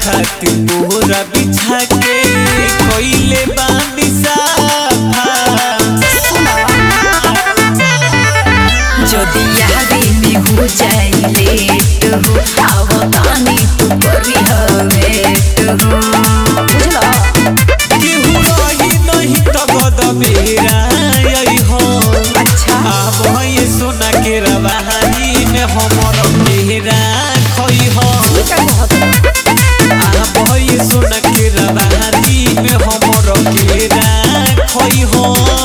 खातिर बोरा बिछा के कोइले बानी साफा जदि यारी में हो जाए लेट हो आवतानी तू करी वेट हो बुझला केहू रही नहीं तो गद बेरा यही हो। अच्छा अब ये सोना के रवानी में हमर मेरा खोई हो। अब ये सोना के रवानी में हमर मेरा खोई हो।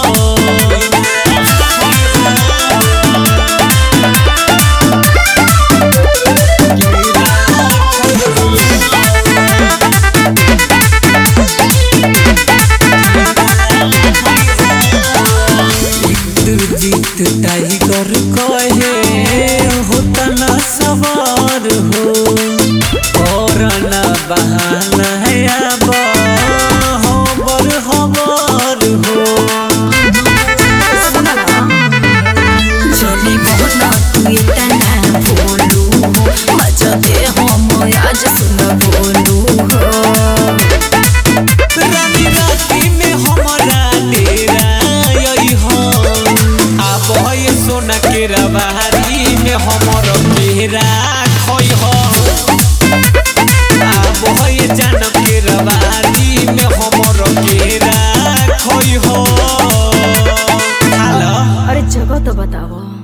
जीत टाइगर कहे होता ना सवार हो और ना बहाना है अब हबर हबर हो। जनी मोहना तू इतना बोलू हो मजा दे हम आज सुन बोलू हो रानी राती में हमारा डेरा यही हो। अब ये सोना के रवानी में हमर मेरा खोई हो। अब ये जानम के रवानी में हमर मेरा खोई हो। अरे जगह तो बताओ।